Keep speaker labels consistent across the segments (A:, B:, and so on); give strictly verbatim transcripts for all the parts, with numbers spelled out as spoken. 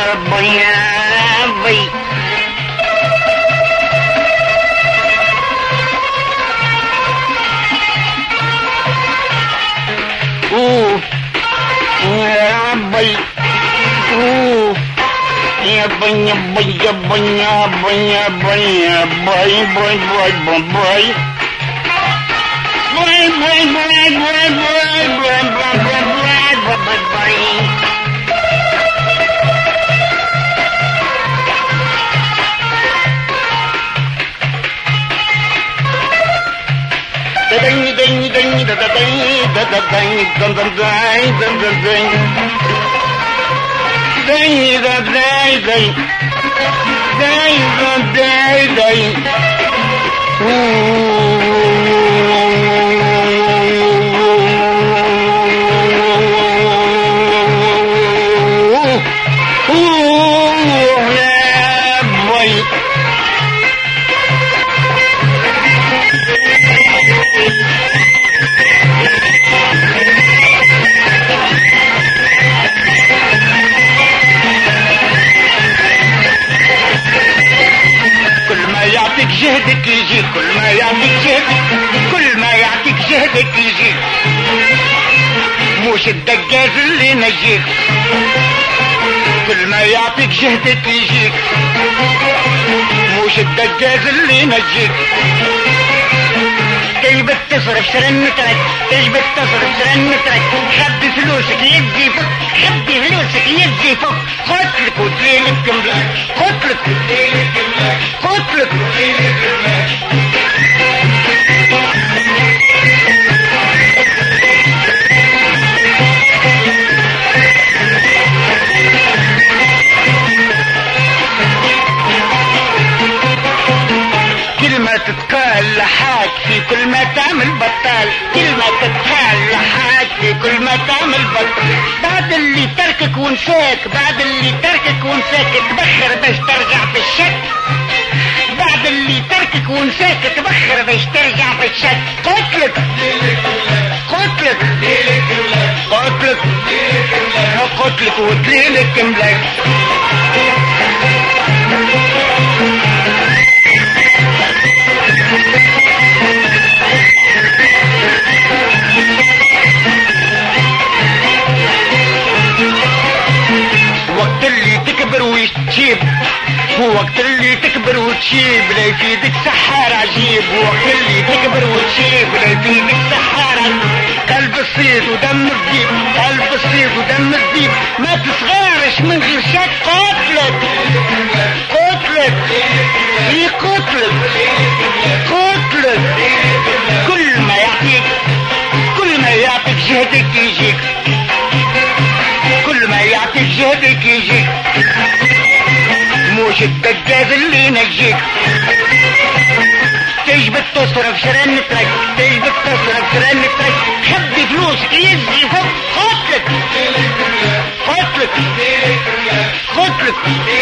A: ربي يا ربي. اوه يا ربي اوه يا بي يا بي يا بي يا بي يا بي يا بي بي بي بي بي Bye, bye, bye, bye, bye, bye, bye, bye, bye, bye, bye. Da-ding, ding, ding, da-da-ding, da-da-ding, dun-dun-ding, dun-dun-ding. Ding, da-ding, ding. Ding, da-ding, ding. Ooh. جهدك يجيك كل ما يعطيك جهدك كل ما يعطيك جهدك يجيك موش الدجاج اللي نجيك كل ما يعطيك جهدك يجيك موش الدجاج اللي نجيك تجبت تصرف سرنتك تجبت تصرف سرنتك خبي فلوسك يدي فك خبي فلوسك يدي فك قتلك وتليلك كملك قتلك وتليلك كملك قتلك وتليلك كملك كلمة تتقال لحاك في كل ما تعمل بطال كلمة تتقال لحاك في كل ما تعمل بطال بعد اللي تركك ونساك بعد اللي تركك ونساك تبخر باش ترجع في الشك بعد اللي تركك ونساك تبخر باش ترجع في الشك قتلك قتلك قتلك قتلك وتليلك ملاك وقت اللي تكبر وتشيب وقت اللي تكبر وتشيب لا يفيدك سحار عجيب وقت اللي تكبر وتشيب لا يفيدك سحار عجيب قلب الصيد ودم الذيب قلب الصيد ودم الذيب ما تصغارش من غير شك قتلك قتلك في قتلك قتلك كل ما يعطيك كل ما يعطيك جهدك يجيك كل ما يعطيك جهدك يجيك موش الدجاج اللي ينجيك تجبت تصرف سرنتك تجبت تصرف سرنتك خبي فلوسك يزي فوق قتلك قتلك قتلك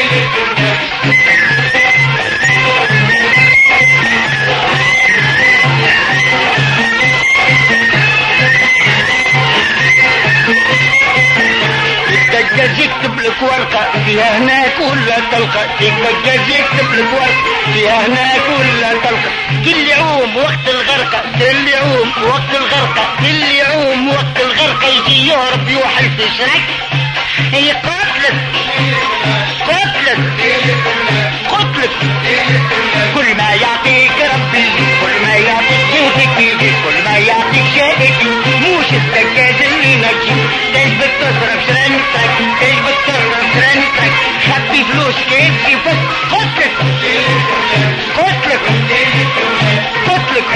A: الدجاج يكتب لك ورقة فيها هناك ولا تلقى الدجاج يكتب لك ورقة فيها هناك ولا تلقى كل يوم وقت الغرقة كل يوم وقت الغرقة كل يوم وقت الغرقة يجي يهرب يوحل في شرك هي قتلك قتلك قتلك كل ما يعطيك ربي كل ما يعطيك جهدك يجي كل ما يعطيك جهدك موش الدجاج اللي نجي تجبت تصرف سرنتك تجبت تصرف سرنتك خبي فلوسك يجي فك قتلك قتلك قتلك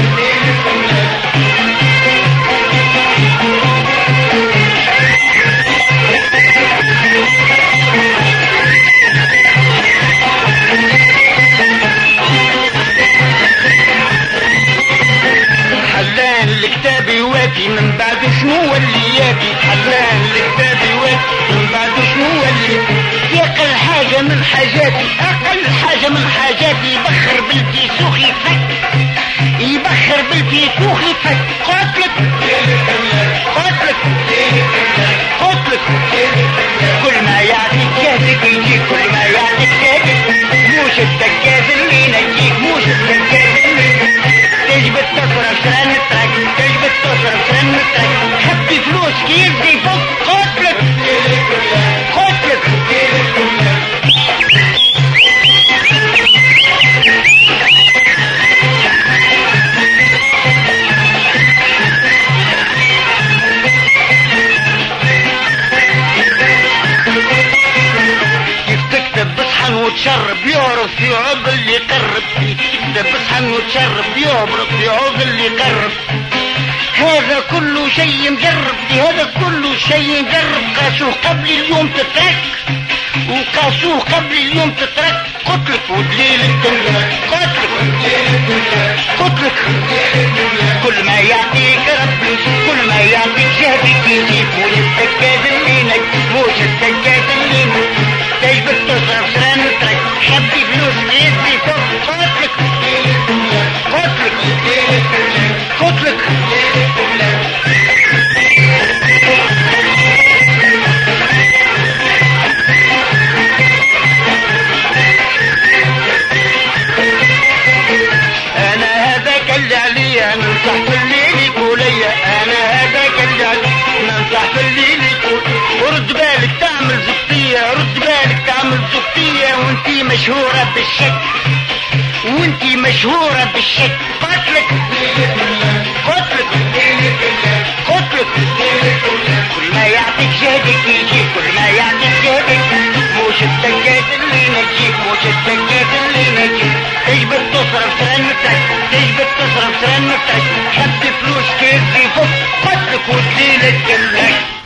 A: حلان لكتابي واتي من بعد شنو ولياتي حلان لكتابي واتي من بعد شنو ولياتي يقل حاجة من حاجاتي اقل حاجة من حاجاتي يبخر بالفيسوخ يفك يبخر بالفيسوخ يفك قتلك قتلك قتلك كل ما يعطيك جهدك يجيك مسك يدي فوق قتلك قتلك وتشرب يعرف يعوض اللي يقرب ده بصحن وتشرب يعرف يعوض اللي يقرب هذا كله شيء مجرب هذا كله شيء مجرب قاسوه قبل اليوم تترك وقاسوه قبل اليوم تترك قتلك ودليل الدنيا قتلك قتلك كل ما يعطيك ربي كل ما يعطيك جهدك يجيب موش السجاد اللي نك موش السجاد اللي نك تجبد تصرف سرانتك خبي فلوس بيدي فوق قتلك قتلك قتلك انا هذاك اللي عليا ننصح في الليل يقول انا هذاك اللي عليا ننصح في الليل يقول ورد بالك تعمل زبطية رد بالك تعمل زبطية وانتي مشهورة بالشك وانتي مشهورة بالشك قتلك قتلك قتلك كل ما يعطيك جهدك يجيب كل ما يعطيك جهدك موش السجاد اللي نجيب موش السجاد اللي نجيب تجبد تصرف سرنتك تجبد تصرف سرنتك حب